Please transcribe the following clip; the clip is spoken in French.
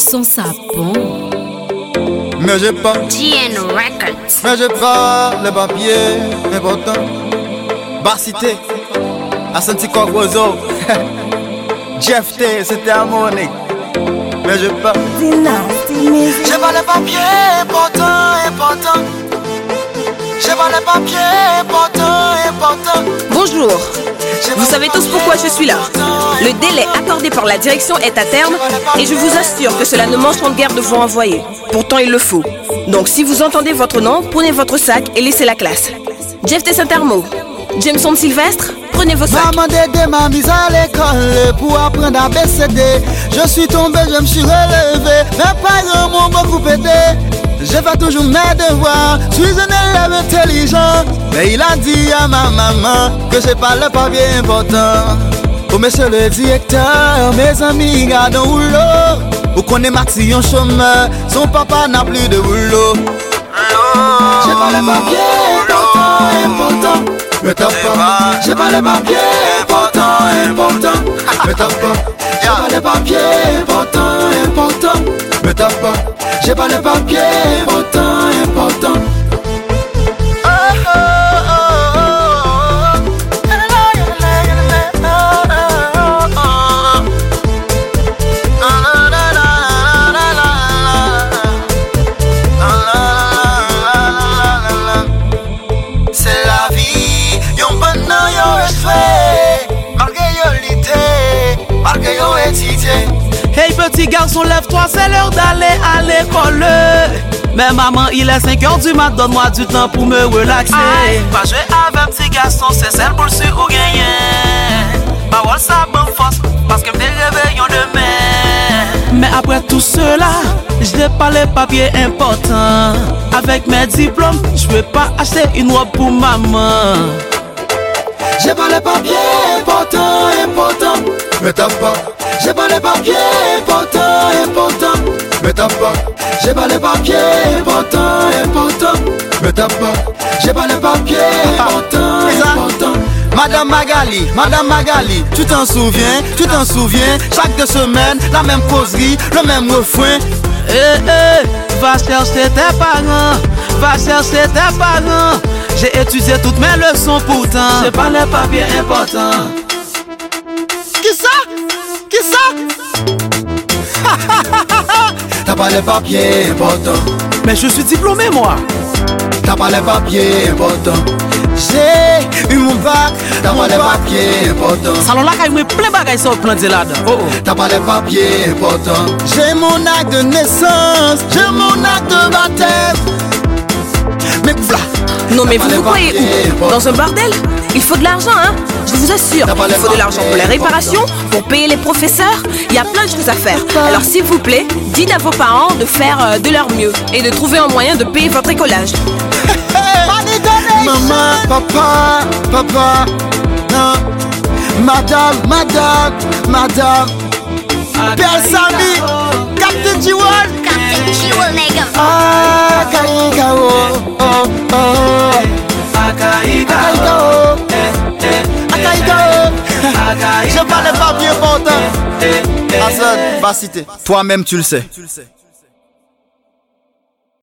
son sapon. Mais j'ai pas, GN Records. mais j'ai pas les papiers importants. Bassité, Asante Rosso, Jeff T, c'était harmonique. Mais j'ai pas, J'ai pas les papiers importants. J'ai pas les papiers importants. Bonjour. Vous savez tous pourquoi je suis là. Le délai accordé par la direction est à terme et je vous assure que cela ne m'enchante guère de vous envoyer. Pourtant, il le faut. Donc, si vous entendez votre nom, prenez votre sac et laissez la classe. Jeff T. Saint-Armo, Jameson Sylvestre, prenez vos sacs. Maman Dédé m'a mise à l'école pour apprendre à BCD. Je suis tombé, je me suis relevé. Mes parents m'ont beaucoup aidé. J'ai fait toujours mes devoirs. Je suis un élève intelligent. Mais il a dit à ma maman que j'ai pas le papier important. Oh monsieur le directeur, mes amis gardent un rouleau. Vous connaissez Maxi en chômeur, son papa n'a plus de boulot. J'ai pas le papier important. Me tape pas. J'ai pas les papiers importants. Me tape pas. J'ai pas les papiers importants. Me tape pas. J'ai pas les papiers importants. C'est la vie, yon bon nan yon respect. Malgré yon lité, malgré yon étudié. Hey petit garçon, lève-toi, c'est l'heure d'aller à l'école. Mais maman, il est 5h du mat, donne-moi du temps pour me relaxer. Pas jouer avec petit garçon, c'est celle pour le su ou gagner. Parole ça bonne force, parce que me réveillons demain. Mais après tout cela, je n'ai pas les papiers importants. Avec mes diplômes, je vais pas acheter une robe pour maman. J'ai pas les papiers importants. Me tape pas. J'ai pas les papiers importants. Me tape pas. J'ai pas les papiers importants. Me tape pas. J'ai pas les papiers importants. Madame Magali, tu t'en souviens, chaque 2 semaines, la même causerie, le même refrain. Va chercher tes parents, J'ai étudié toutes mes leçons pourtant. J'ai pas les papiers importants. Qui ça? T'as pas les papiers importants. Mais je suis diplômé moi. T'as pas les papiers importants. J'ai eu mon bac, T'as pas les papiers importants. Salon là, il y a plein de bagages sur le plan de là-dedans. T'as pas les papiers importants. j'ai mon acte de naissance, j'ai mon acte de baptême. Mais voilà. Non mais T'as vous pas vous les croyez papiers où? Dans un bordel? Il faut de l'argent, hein? Je vous assure, T'as pas il les faut de l'argent pour les papiers, réparations, pour payer les professeurs. Il y a plein de choses à faire. Alors s'il vous plaît, dites à vos parents de faire de leur mieux et de trouver un moyen de payer votre écolage. Maman, papa, non. Madame, Père Sami, Captain Jiwon, Captain Chiwol nigga. Akaïkao, Akaïkao. J'ai pas les papiers importants. Hassan, va citer. Toi-même tu le sais.